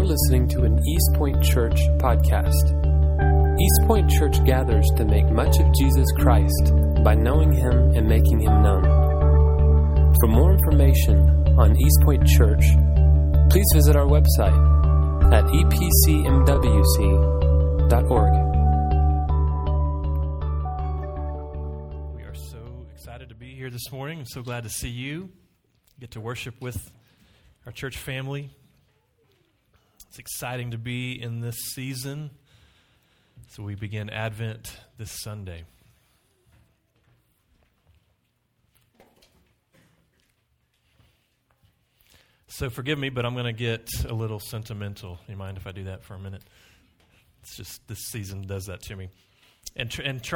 listening to an East Point Church podcast. East Point Church gathers to make much of Jesus Christ by knowing Him and making Him known. For more information on East Point Church, please visit our website at epcmwc.org. We are so excited to be here this morning. I'm so glad to see you. Get to worship with our church family. It's exciting to be in this season. So we begin Advent this Sunday. So forgive me, but I'm going to get a little sentimental. You mind if I do that for a minute? It's just this season does that to me. And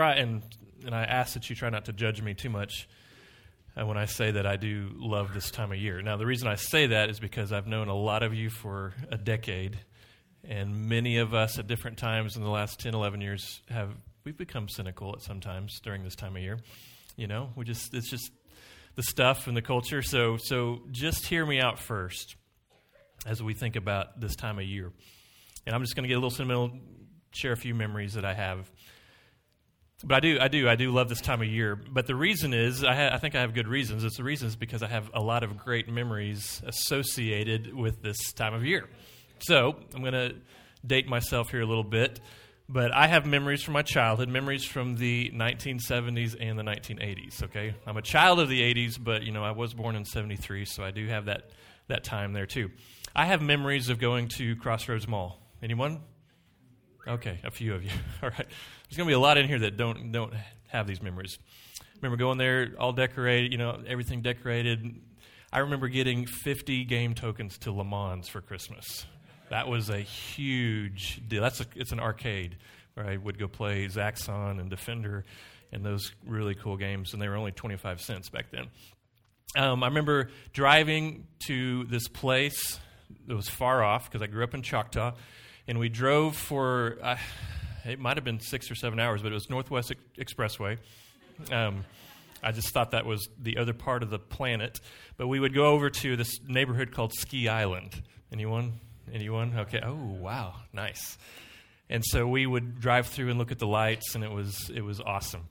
I ask that you try not to judge me too much when I say that I do love this time of year. Now, the reason I say that is because I've known a lot of you for a decade, and many of us at different times in the last 10, 11 years we've become cynical at sometimes during this time of year. You know, it's just the stuff and the culture. So just hear me out first as we think about this time of year. And I'm just going to get a little sentimental, share a few memories that I have. But I do love this time of year. But the reason is, I think I have good reasons. The reason is because I have a lot of great memories associated with this time of year. So I'm going to date myself here a little bit. But I have memories from my childhood, memories from the 1970s and the 1980s, okay? I'm a child of the 80s, but, you know, I was born in 73, so I do have that time there, too. I have memories of going to Crossroads Mall. Anyone? Okay, a few of you. All right. There's going to be a lot in here that don't have these memories. Remember going there, all decorated, you know, everything decorated. I remember getting 50 game tokens to Le Mans for Christmas. That was a huge deal. It's an arcade where I would go play Zaxxon and Defender and those really cool games, and they were only 25 cents back then. I remember driving to this place that was far off because I grew up in Choctaw, and we drove for, it might have been 6 or 7 hours, but it was Northwest Expressway. I just thought that was the other part of the planet. But we would go over to this neighborhood called Ski Island. Anyone? Okay. Oh, wow. Nice. And so we would drive through and look at the lights, and it was awesome.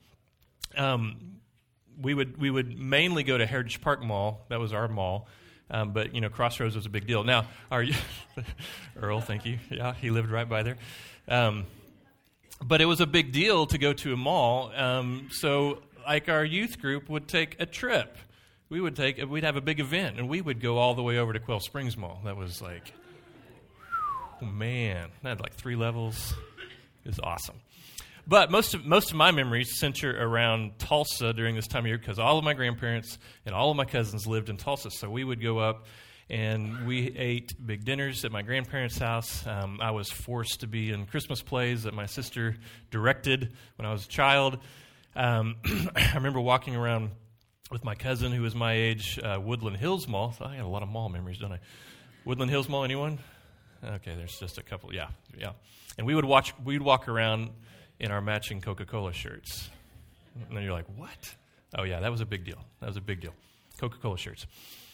We would mainly go to Heritage Park Mall. That was our mall. But, you know, Crossroads was a big deal. Now, Earl, thank you. Yeah, he lived right by there. But it was a big deal to go to a mall. So, like, our youth group would take a trip. We'd have a big event, and we would go all the way over to Quail Springs Mall. That was like, oh, man, that had like 3 levels. It was awesome. But most of my memories center around Tulsa during this time of year because all of my grandparents and all of my cousins lived in Tulsa. So we would go up and we ate big dinners at my grandparents' house. I was forced to be in Christmas plays that my sister directed when I was a child. I remember walking around with my cousin who was my age, Woodland Hills Mall. So I got a lot of mall memories, don't I? Woodland Hills Mall, anyone? Okay, there's just a couple. Yeah. And we'd walk around in our matching Coca-Cola shirts. And then you're like, what? Oh, yeah, that was a big deal. Coca-Cola shirts.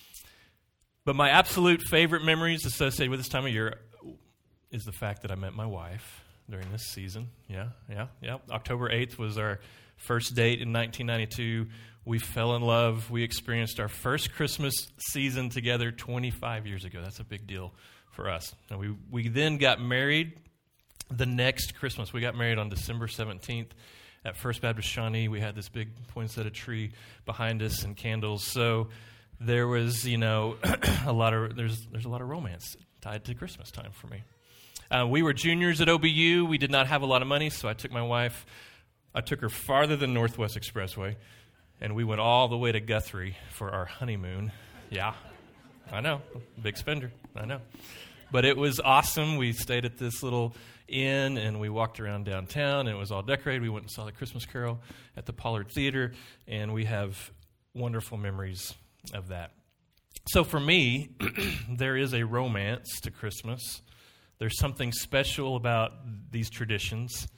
But my absolute favorite memories associated with this time of year is the fact that I met my wife during this season. Yeah. October 8th was our first date in 1992. We fell in love. We experienced our first Christmas season together 25 years ago. That's a big deal for us. And we then got married the next Christmas. We got married on December 17th at First Baptist Shawnee. We had this big poinsettia tree behind us and candles. So there was, you know, there's a lot of romance tied to Christmas time for me. We were juniors at OBU. We did not have a lot of money, so I took her farther than Northwest Expressway, and we went all the way to Guthrie for our honeymoon. Yeah, I know, big spender, I know. But it was awesome. We stayed at this little inn, and we walked around downtown, and it was all decorated. We went and saw the Christmas Carol at the Pollard Theater, and we have wonderful memories of that. So for me, there is a romance to Christmas. There's something special about these traditions.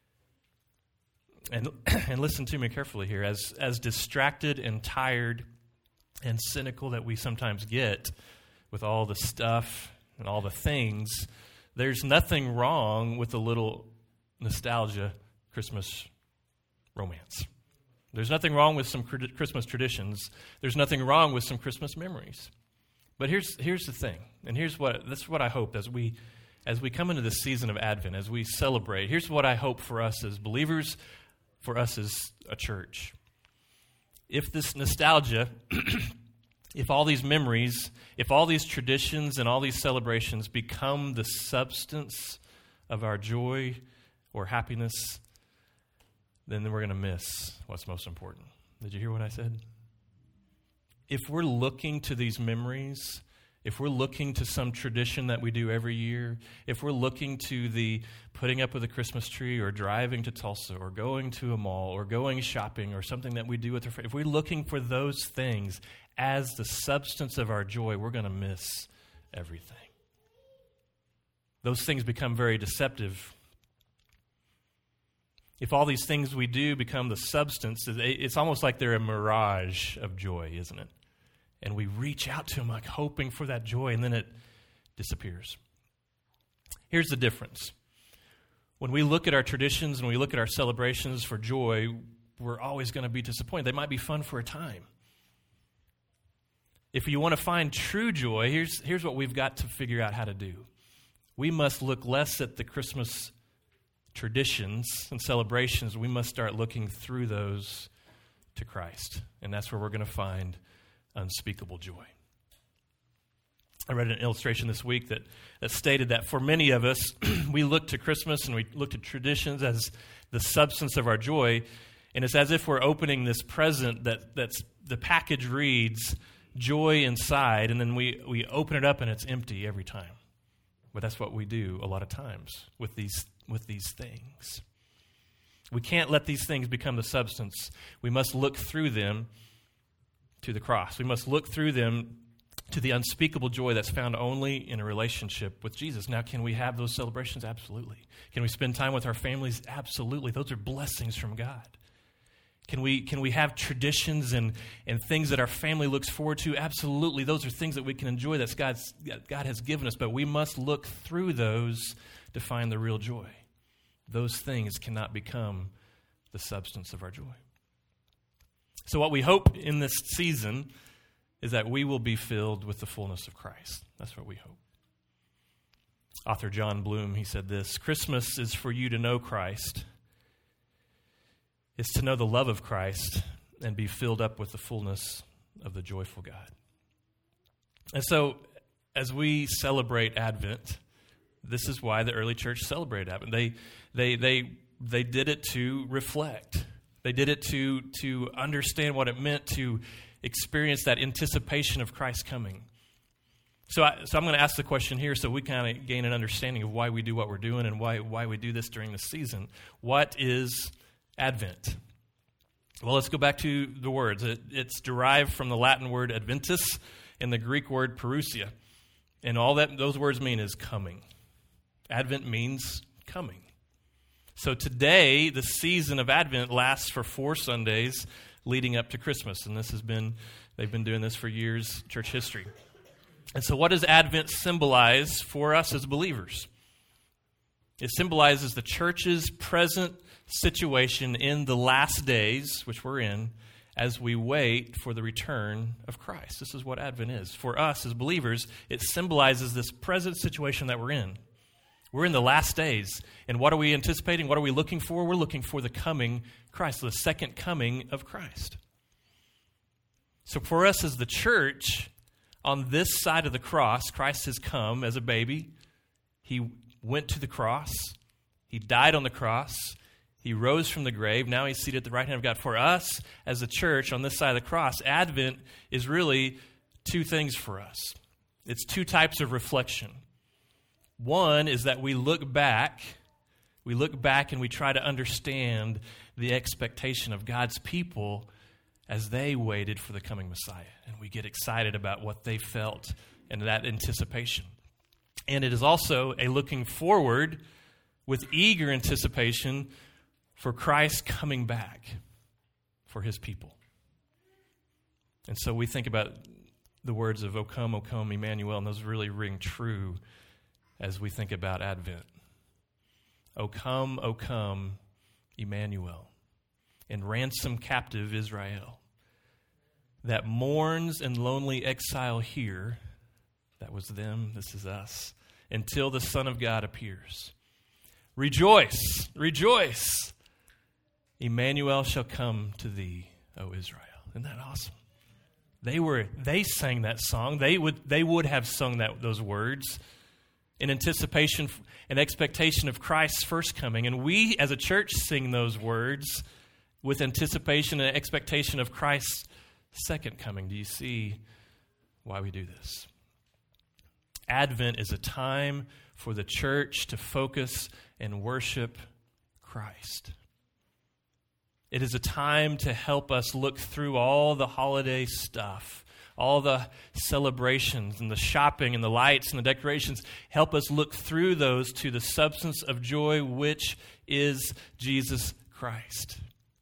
And listen to me carefully here. As distracted and tired and cynical that we sometimes get with all the stuff and all the things, there's nothing wrong with a little nostalgia Christmas romance. There's nothing wrong with some Christmas traditions. There's nothing wrong with some Christmas memories. But here's the thing, and that's what I hope as we come into this season of Advent, as we celebrate. Here's what I hope for us as believers, for us as a church. If this nostalgia, if all these memories, if all these traditions and all these celebrations become the substance of our joy or happiness, then we're going to miss what's most important. Did you hear what I said? If we're looking to these memories, if we're looking to some tradition that we do every year, if we're looking to the putting up of the Christmas tree or driving to Tulsa or going to a mall or going shopping or something that we do with our friends, if we're looking for those things as the substance of our joy, we're going to miss everything. Those things become very deceptive. If all these things we do become the substance, it's almost like they're a mirage of joy, isn't it? And we reach out to them like hoping for that joy, and then it disappears. Here's the difference. When we look at our traditions and we look at our celebrations for joy, we're always going to be disappointed. They might be fun for a time. If you want to find true joy, here's what we've got to figure out how to do. We must look less at the Christmas traditions and celebrations. We must start looking through those to Christ. And that's where we're going to find unspeakable joy. I read an illustration this week that stated that for many of us, we look to Christmas and we look to traditions as the substance of our joy, and it's as if we're opening this present that's the package reads joy inside, and then we open it up and it's empty every time. But that's what we do a lot of times with these things. We can't let these things become the substance. We must look through them to the cross. We must look through them to the unspeakable joy that's found only in a relationship with Jesus. Now, can we have those celebrations? Absolutely. Can we spend time with our families? Absolutely. Those are blessings from God. Can we have traditions and things that our family looks forward to? Absolutely. Those are things that we can enjoy that God has given us, but we must look through those to find the real joy. Those things cannot become the substance of our joy. So what we hope in this season is that we will be filled with the fullness of Christ. That's what we hope. Author John Bloom, he said this: Christmas is for you to know Christ. It's to know the love of Christ and be filled up with the fullness of the joyful God. And so as we celebrate Advent, this is why the early church celebrated Advent. They did it to reflect. They did it to understand what it meant to experience that anticipation of Christ coming. So I'm going to ask the question here so we kind of gain an understanding of why we do what we're doing and why we do this during the season. What is Advent? Well, let's go back to the words. It's derived from the Latin word adventus and the Greek word parousia. And all that those words mean is coming. Advent means coming. So today, the season of Advent lasts for 4 Sundays leading up to Christmas. And they've been doing this for years, church history. And so what does Advent symbolize for us as believers? It symbolizes the church's present situation in the last days, which we're in, as we wait for the return of Christ. This is what Advent is. For us as believers, it symbolizes this present situation that we're in. We're in the last days. And what are we anticipating? What are we looking for? We're looking for the coming Christ, the second coming of Christ. So for us as the church, on this side of the cross, Christ has come as a baby. He went to the cross. He died on the cross. He rose from the grave. Now he's seated at the right hand of God. For us as a church on this side of the cross, Advent is really 2 things for us. It's 2 types of reflection. One is that we look back and we try to understand the expectation of God's people as they waited for the coming Messiah. And we get excited about what they felt and that anticipation. And it is also a looking forward with eager anticipation for Christ coming back for his people. And so we think about the words of O come, Emmanuel, and those really ring true as we think about Advent. O come, Emmanuel, and ransom captive Israel, that mourns in lonely exile here. That was them, this is us, until the Son of God appears. Rejoice, rejoice. Emmanuel shall come to thee, O Israel. Isn't that awesome? They sang that song. They would have sung those words in anticipation and expectation of Christ's first coming. And we as a church sing those words with anticipation and expectation of Christ's second coming. Do you see why we do this? Advent is a time for the church to focus and worship Christ. It is a time to help us look through all the holiday stuff, all the celebrations and the shopping and the lights and the decorations. Help us look through those to the substance of joy, which is Jesus Christ.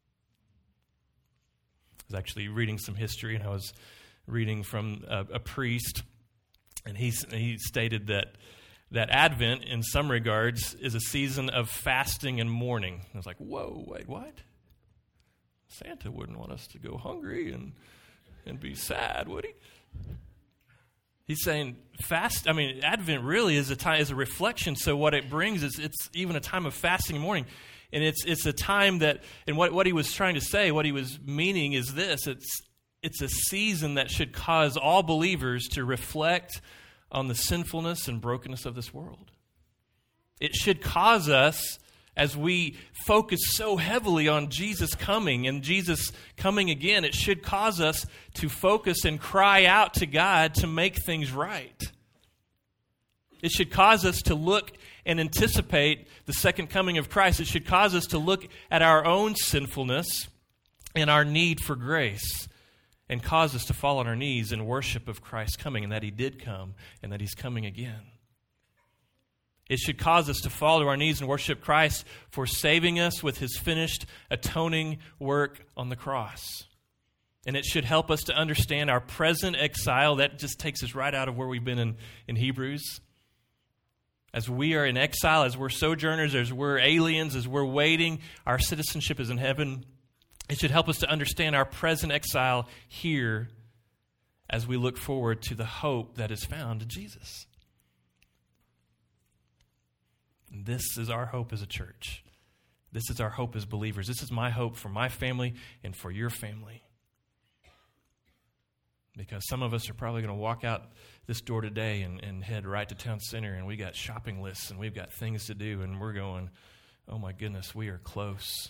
I was actually reading some history, and I was reading from a priest, and he stated that Advent, in some regards, is a season of fasting and mourning. I was like, whoa, wait, what? Santa wouldn't want us to go hungry and be sad, would he? He's saying Advent really is a reflection. So what it brings is it's even a time of fasting and mourning. And it's a time that, and what he was trying to say, what he was meaning is this: it's a season that should cause all believers to reflect on the sinfulness and brokenness of this world. It should cause us, as we focus so heavily on Jesus coming and Jesus coming again, it should cause us to focus and cry out to God to make things right. It should cause us to look and anticipate the second coming of Christ. It should cause us to look at our own sinfulness and our need for grace, and cause us to fall on our knees in worship of Christ's coming, and that he did come and that he's coming again. It should cause us to fall to our knees and worship Christ for saving us with his finished atoning work on the cross. And it should help us to understand our present exile. That just takes us right out of where we've been in Hebrews. As we are in exile, as we're sojourners, as we're aliens, as we're waiting, our citizenship is in heaven. It should help us to understand our present exile here as we look forward to the hope that is found in Jesus. And this is our hope as a church. This is our hope as believers. This is my hope for my family and for your family. Because some of us are probably going to walk out this door today and head right to town center, and we got shopping lists and we've got things to do, and we're going, oh my goodness, we are close.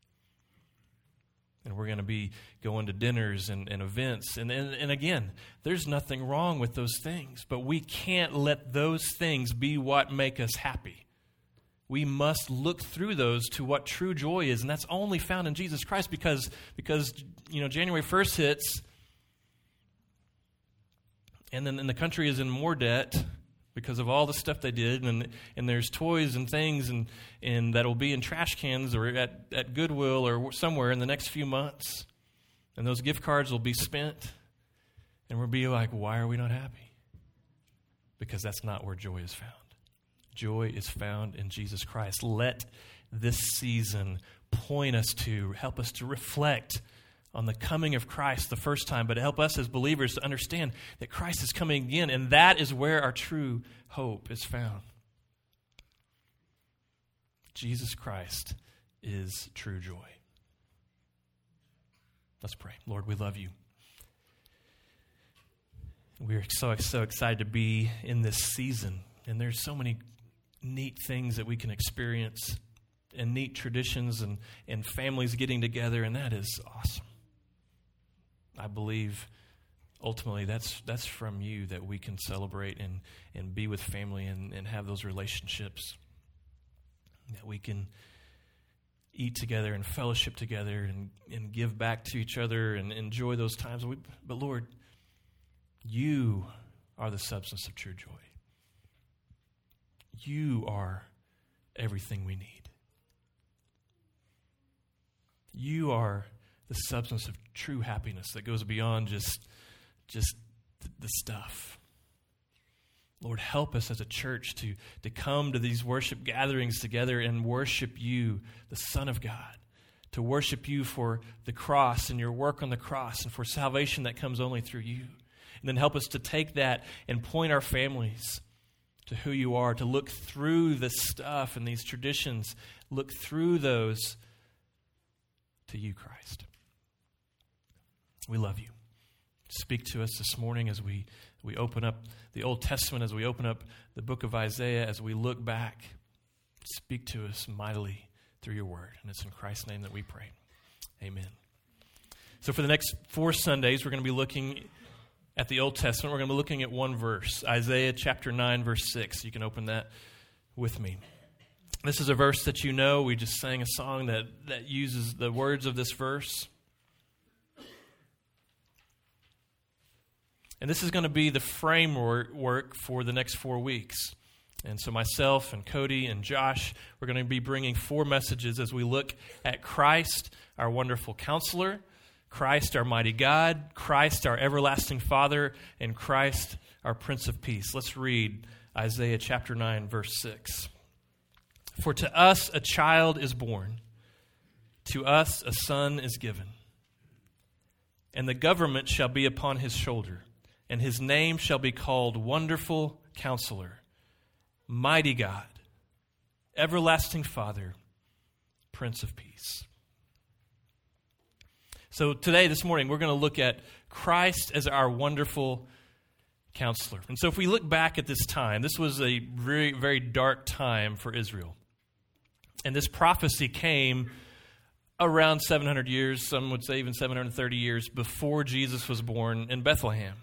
And we're going to be going to dinners and events. And again, there's nothing wrong with those things. But we can't let those things be what make us happy. We must look through those to what true joy is. And that's only found in Jesus Christ because January 1st hits. And then the country is in more debt because of all the stuff they did, and there's toys and things and that'll be in trash cans or at Goodwill or somewhere in the next few months. And those gift cards will be spent, and we'll be like, why are we not happy? Because that's not where joy is found. Joy is found in Jesus Christ. Let this season point us to, help us to reflect on the coming of Christ the first time, but help us as believers to understand that Christ is coming again, and that is where our true hope is found. Jesus Christ is true joy. Let's pray. Lord, we love you. We're so excited to be in this season, and there's so many neat things that we can experience, and neat traditions and families getting together, and that is awesome. I believe ultimately that's from you, that we can celebrate and be with family and have those relationships, that we can eat together and fellowship together and give back to each other and enjoy those times. But Lord, you are the substance of true joy. You are everything we need. You are the substance of true happiness that goes beyond just the stuff. Lord, help us as a church to come to these worship gatherings together and worship you, the Son of God, to worship you for the cross and your work on the cross and for salvation that comes only through you. And then help us to take that and point our families to who you are, to look through the stuff and these traditions, look through those to you, Christ. We love you. Speak to us this morning as we open up the Old Testament, as we open up the book of Isaiah, as we look back. Speak to us mightily through your word. And it's in Christ's name that we pray. Amen. So for the next 4 Sundays, we're going to be looking at the Old Testament. We're going to be looking at one verse, Isaiah chapter 9, verse 6. You can open that with me. This is a verse that you know. We just sang a song that uses the words of this verse. And this is going to be the framework for the next 4 weeks. And so myself and Cody and Josh, we're going to be bringing 4 messages as we look at Christ, our wonderful counselor, Christ, our mighty God, Christ, our everlasting Father, and Christ, our Prince of Peace. Let's read Isaiah chapter 9, verse 6. For to us a child is born, to us a son is given, and the government shall be upon his shoulder, and his name shall be called Wonderful Counselor, Mighty God, Everlasting Father, Prince of Peace. So today, this morning, we're going to look at Christ as our wonderful counselor. And so if we look back at this time, this was a very, very dark time for Israel. And this prophecy came around 700 years, some would say even 730 years before Jesus was born in Bethlehem.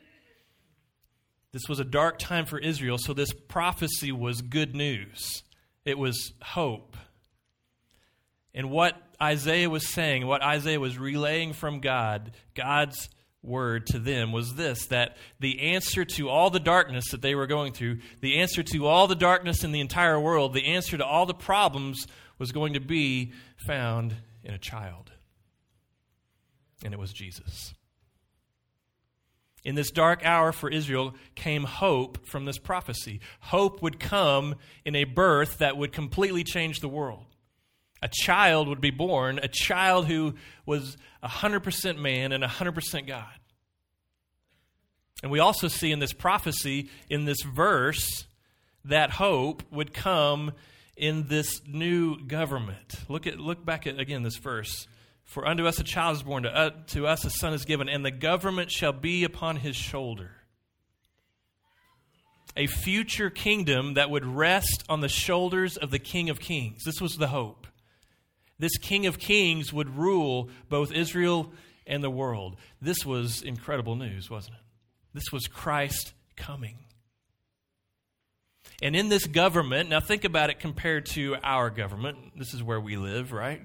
This was a dark time for Israel, so this prophecy was good news. It was hope. And what Isaiah was saying, what Isaiah was relaying from God, God's word to them was this, that the answer to all the darkness that they were going through, the answer to all the darkness in the entire world, the answer to all the problems was going to be found in a child. And it was Jesus. In this dark hour for Israel came hope from this prophecy. Hope would come in a birth that would completely change the world. A child would be born, a child who was 100% man and 100% God. And we also see in this prophecy, in this verse, that hope would come in this new government. Look back at, again, this verse. For unto us a child is born, to us a son is given, and the government shall be upon his shoulder. A future kingdom that would rest on the shoulders of the King of Kings. This was the hope. This King of Kings would rule both Israel and the world. This was incredible news, wasn't it? This was Christ coming. And in this government, now think about it compared to our government. This is where we live, right?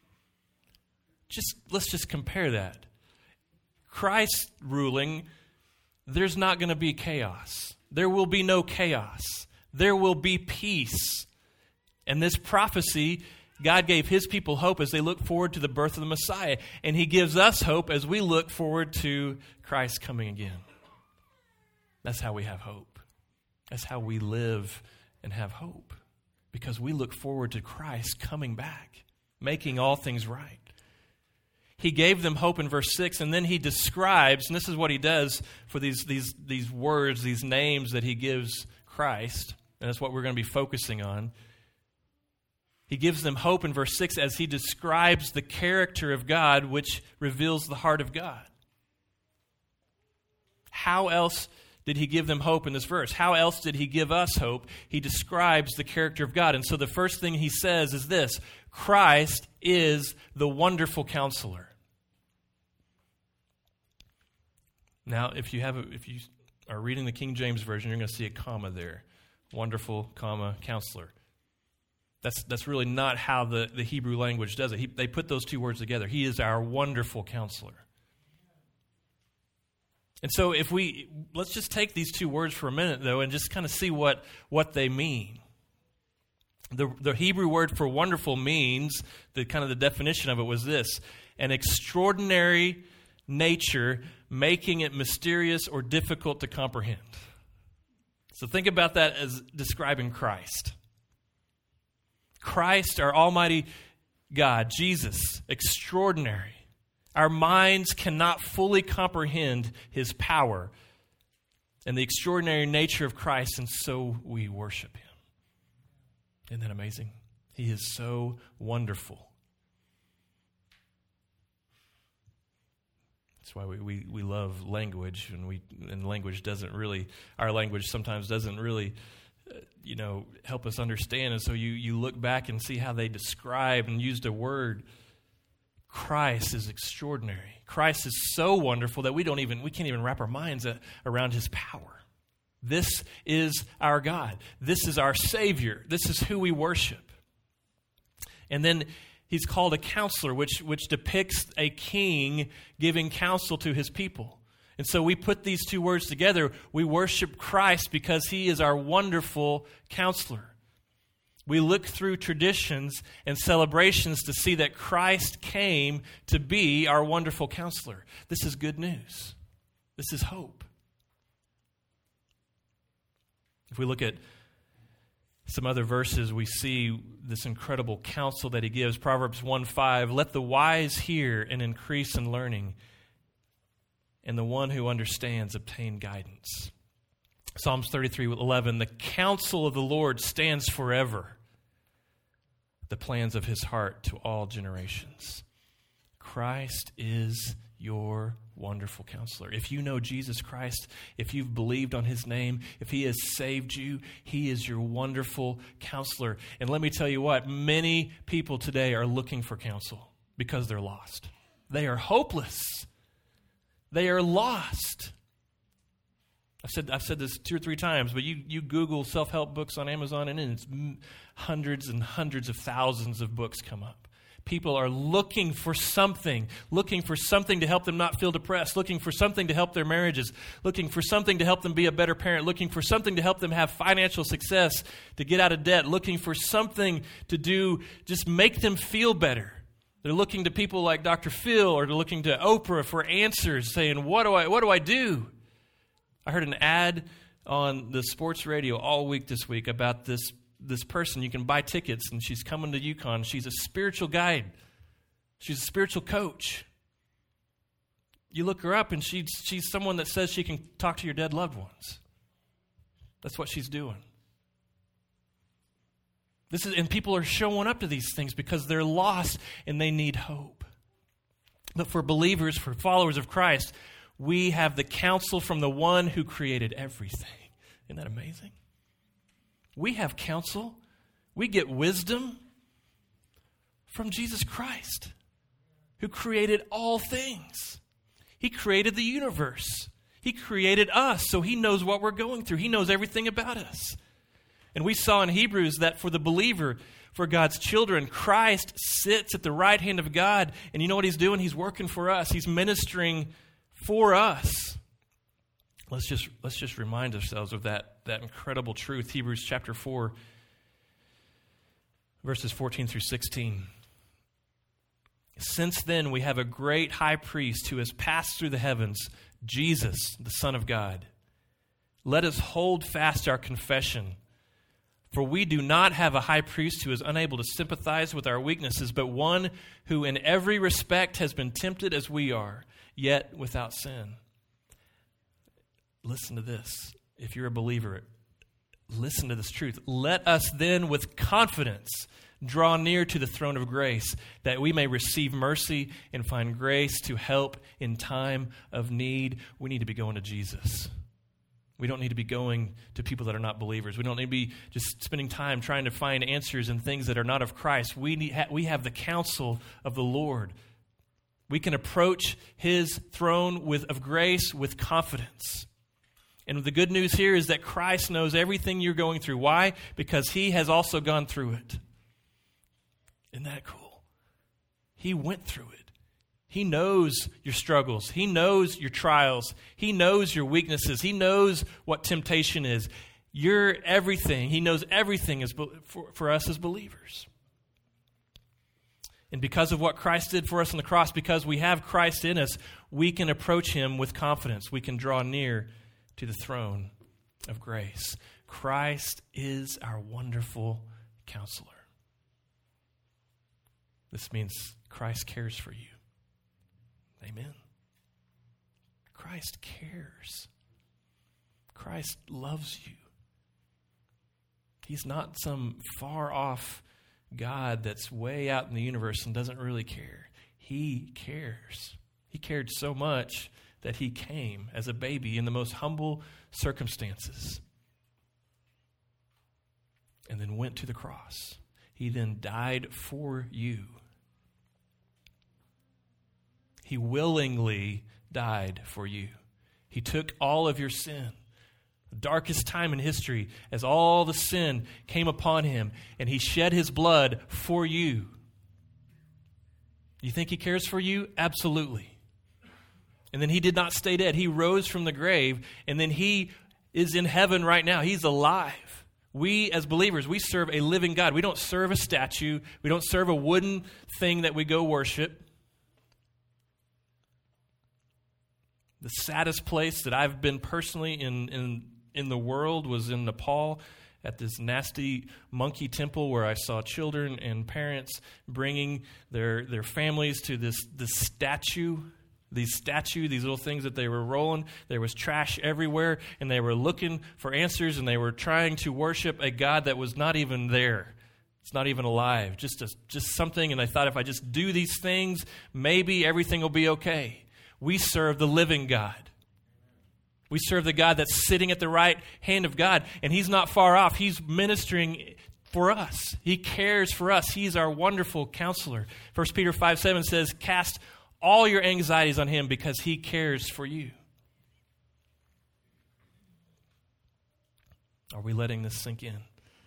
Let's just compare that. Christ ruling, there's not going to be chaos. There will be no chaos. There will be peace. And this prophecy, God gave his people hope as they look forward to the birth of the Messiah. And he gives us hope as we look forward to Christ coming again. That's how we have hope. That's how we live and have hope. Because we look forward to Christ coming back, making all things right. He gave them hope in verse 6, and then he describes, and this is what he does for these words, these names that he gives Christ, and that's what we're going to be focusing on. He gives them hope in verse 6 as he describes the character of God, which reveals the heart of God. How else did he give them hope in this verse? How else did he give us hope? He describes the character of God. And so the first thing he says is this: Christ is the wonderful counselor. Now, if you are reading the King James Version, you're going to see a comma there. Wonderful, comma, counselor. That's really not how the Hebrew language does it. They put those two words together. He is our wonderful counselor. And so let's just take these two words for a minute, though, and just kind of see what they mean. The Hebrew word for wonderful means, the definition of it was this: an extraordinary, nature, making it mysterious or difficult to comprehend. So think about that as describing Christ. Christ, our Almighty God, Jesus, extraordinary. Our minds cannot fully comprehend his power and the extraordinary nature of Christ, and so we worship him. Isn't that amazing? He is so wonderful. That's why we love language, and language doesn't really, our language sometimes doesn't really, help us understand. And so you look back and see how they described and used a word. Christ is extraordinary. Christ is so wonderful that we can't even wrap our minds around his power. This is our God. This is our Savior. This is who we worship. And then he's called a counselor, which depicts a king giving counsel to his people. And so we put these two words together. We worship Christ because he is our wonderful counselor. We look through traditions and celebrations to see that Christ came to be our wonderful counselor. This is good news. This is hope. If we look at some other verses, we see this incredible counsel that he gives. Proverbs 1:5, let the wise hear and increase in learning, and the one who understands obtain guidance. Psalms 33:11, the counsel of the Lord stands forever, the plans of his heart to all generations. Christ is your wonderful counselor. If you know Jesus Christ, if you've believed on his name, if he has saved you, he is your wonderful counselor. And let me tell you what, many people today are looking for counsel because they're lost. They are hopeless. They are lost. I've said this 2 or 3 times, but you Google self-help books on Amazon, and it's hundreds and hundreds of thousands of books come up. People are looking for something to help them not feel depressed, looking for something to help their marriages, looking for something to help them be a better parent, looking for something to help them have financial success, to get out of debt, looking for something to do, just make them feel better. They're looking to people like Dr. Phil, or they're looking to Oprah for answers, saying, what do I do? I heard an ad on the sports radio all week this week about this person. You can buy tickets, and she's coming to UConn. She's a spiritual guide. She's a spiritual coach. You look her up, and she's someone that says she can talk to your dead loved ones. That's what she's doing. And people are showing up to these things because they're lost and they need hope. But for believers, for followers of Christ, we have the counsel from the one who created everything. Isn't that amazing? We have counsel. We get wisdom from Jesus Christ, who created all things. He created the universe. He created us, so he knows what we're going through. He knows everything about us. And we saw in Hebrews that for the believer, for God's children, Christ sits at the right hand of God. And you know what he's doing? He's working for us. He's ministering for us. Let's just remind ourselves of that incredible truth. Hebrews chapter 4, verses 14 through 16. Since then we have a great high priest who has passed through the heavens, Jesus, the Son of God. Let us hold fast our confession. For we do not have a high priest who is unable to sympathize with our weaknesses, but one who in every respect has been tempted as we are, yet without sin. Listen to this. If you're a believer, listen to this truth. Let us then with confidence draw near to the throne of grace, that we may receive mercy and find grace to help in time of need. We need to be going to Jesus. We don't need to be going to people that are not believers. We don't need to be just spending time trying to find answers in things that are not of Christ. We have the counsel of the Lord. We can approach his throne of grace with confidence. And the good news here is that Christ knows everything you're going through. Why? Because he has also gone through it. Isn't that cool? He went through it. He knows your struggles. He knows your trials. He knows your weaknesses. He knows what temptation is. You're everything. He knows everything for us as believers. And because of what Christ did for us on the cross, because we have Christ in us, we can approach him with confidence. We can draw near to the throne of grace. Christ is our wonderful counselor. This means Christ cares for you. Amen. Christ cares. Christ loves you. He's not some far-off God that's way out in the universe and doesn't really care. He cares. He cared so much that he came as a baby in the most humble circumstances and then went to the cross. He then died for you. He willingly died for you. He took all of your sin. The darkest time in history, as all the sin came upon him, and he shed his blood for you. You think he cares for you? Absolutely. And then he did not stay dead. He rose from the grave, and then he is in heaven right now. He's alive. We, as believers, we serve a living God. We don't serve a statue. We don't serve a wooden thing that we go worship. The saddest place that I've been personally in the world was in Nepal at this nasty monkey temple where I saw children and parents bringing their families to this statue, these little things that they were rolling. There was trash everywhere, and they were looking for answers, and they were trying to worship a God that was not even there. It's not even alive, just something, and I thought if I just do these things, maybe everything will be okay. We serve the living God. We serve the God that's sitting at the right hand of God, and he's not far off. He's ministering for us. He cares for us. He's our wonderful counselor. 1 Peter 5:7 says, cast all your anxieties on him because he cares for you. Are we letting this sink in?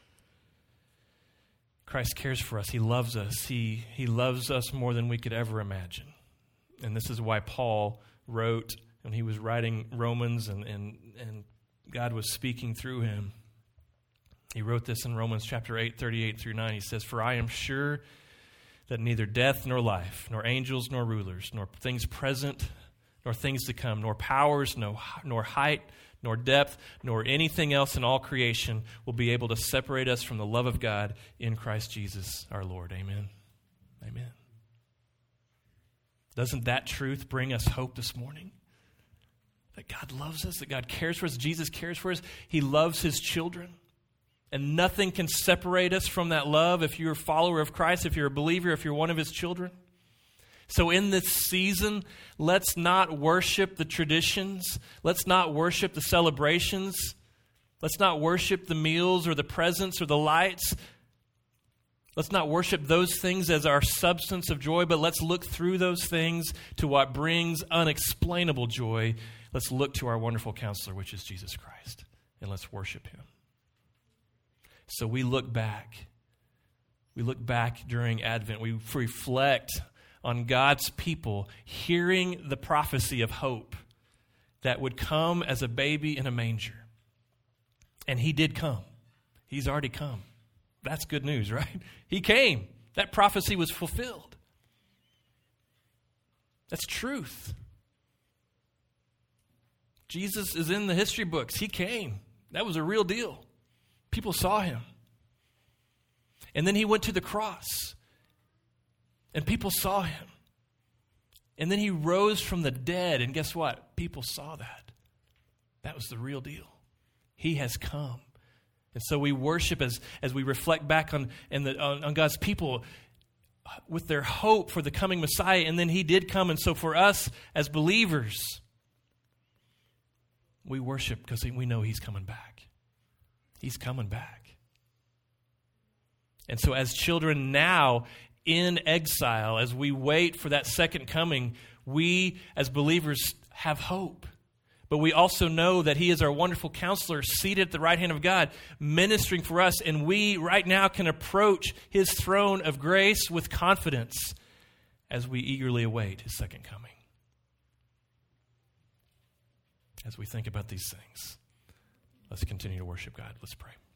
Christ cares for us. He loves us. He loves us more than we could ever imagine. And this is why Paul wrote, when he was writing Romans and God was speaking through him, he wrote this in Romans chapter 8, 38 through 9. He says, for I am sure that neither death nor life, nor angels nor rulers, nor things present, nor things to come, nor powers, nor height, nor depth, nor anything else in all creation will be able to separate us from the love of God in Christ Jesus our Lord. Amen. Amen. Doesn't that truth bring us hope this morning? That God loves us, that God cares for us, Jesus cares for us. He loves his children. And nothing can separate us from that love if you're a follower of Christ, if you're a believer, if you're one of his children. So in this season, let's not worship the traditions. Let's not worship the celebrations. Let's not worship the meals or the presents or the lights. Let's not worship those things as our substance of joy, but let's look through those things to what brings unexplainable joy. Let's look to our wonderful counselor, which is Jesus Christ, and let's worship him. So we look back. We look back during Advent. We reflect on God's people hearing the prophecy of hope that would come as a baby in a manger. And he did come. He's already come. That's good news, right? He came. That prophecy was fulfilled. That's truth. Jesus is in the history books. He came. That was a real deal. People saw him. And then he went to the cross. And people saw him. And then he rose from the dead. And guess what? People saw that. That was the real deal. He has come. And so we worship as we reflect back on God's people with their hope for the coming Messiah. And then he did come. And so for us as believers, we worship because we know he's coming back. He's coming back. And so as children now in exile, as we wait for that second coming, we as believers have hope. But we also know that he is our wonderful counselor seated at the right hand of God, ministering for us. And we right now can approach his throne of grace with confidence as we eagerly await his second coming. As we think about these things, let's continue to worship God. Let's pray.